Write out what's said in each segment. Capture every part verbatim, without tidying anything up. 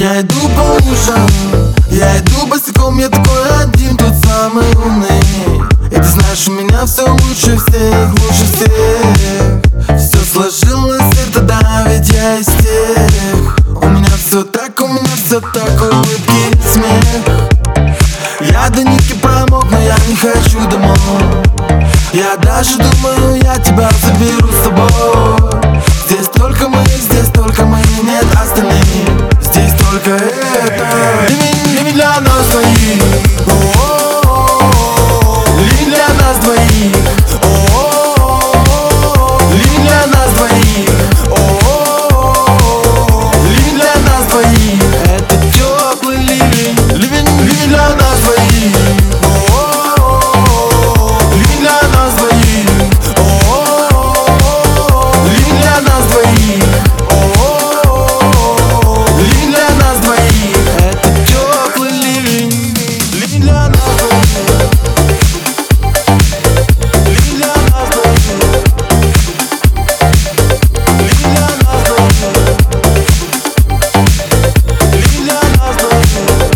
Я иду по лужам, я иду босиком, я такой один, тот самый умный. И ты знаешь, у меня все лучше всех, лучше всех. Все сложилось, это да, ведь я из тех. У меня все так, у меня все так, улыбки и смех. Я до нитки промок, но я не хочу домой. Я даже думаю, я тебя заберу с собой. Здесь только мы, здесь только мы, нет остальных. Здесь только это. Living для нас двоих. Living для нас двоих. Living для нас двоих. Living для нас двоих. Это теплый ливень. Living, living для нас двоих. Living для нас двоих. Living для нас двоих. Living для нас двоих. Это теплый ливень. Living для нас двоих. Living для нас двоих. Living для нас двоих. Living для нас двоих.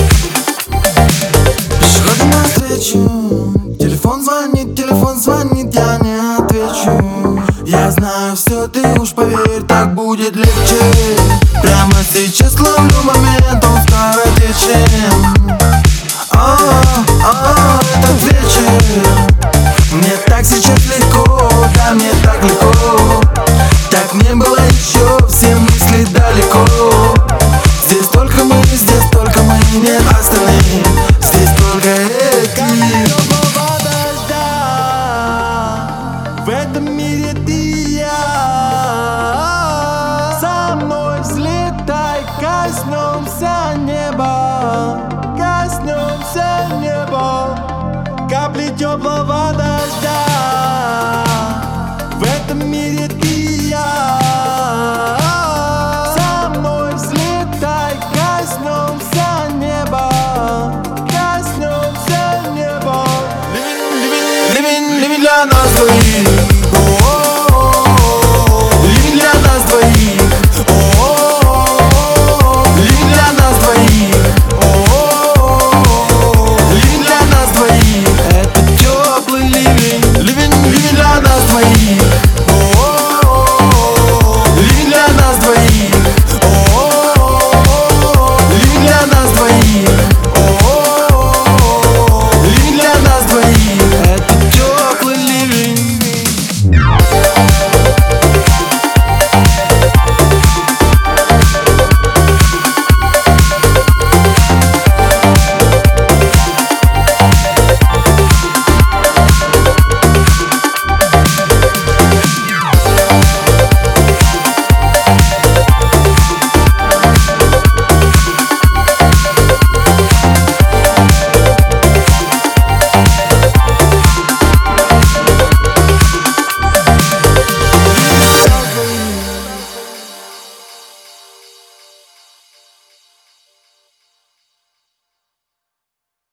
Пешеходы навстречу. Телефон звонит, телефон звонит, я не отвечу. Я знаю все, ты уж поверь, так будет легче. Прямо сейчас ловлю момент, он скоротечен. О, о, этот вечер. Мне так сейчас легко, да мне так легко. Так не было еще, все мысли далеко. Здесь только мы, здесь только мы, нет остальных. Здесь только эти. В этом мире ты и я. Со мной взлетай, коснемся неба. Коснемся неба. Капли теплого дождя. В этом мире ты и я.